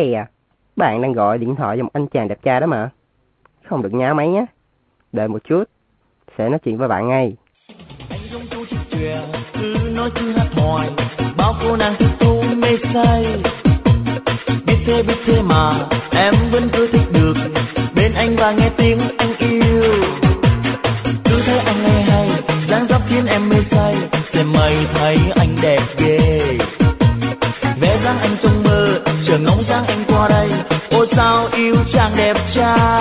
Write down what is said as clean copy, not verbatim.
Ây à, bạn đang gọi điện thoại cho một anh chàng đẹp trai đó mà. Không được nhá máy nhé. Đợi một chút, sẽ nói chuyện với bạn ngay. Anh giống chú chiếc chuyền, cứ nói cứ hát hoài, bao cô nàng thích thú mê say. Biết thế mà em vẫn cứ thích được bên anh và nghe tiếng anh yêu. Cứ thấy anh hay dáng dấp khiến em mê say, xem mây thấy anh đẹp ghê. Vẽ dáng anh trong mơ, chờ ngóng dáng anh qua đây. Ôi sao yêu chàng đẹp trai.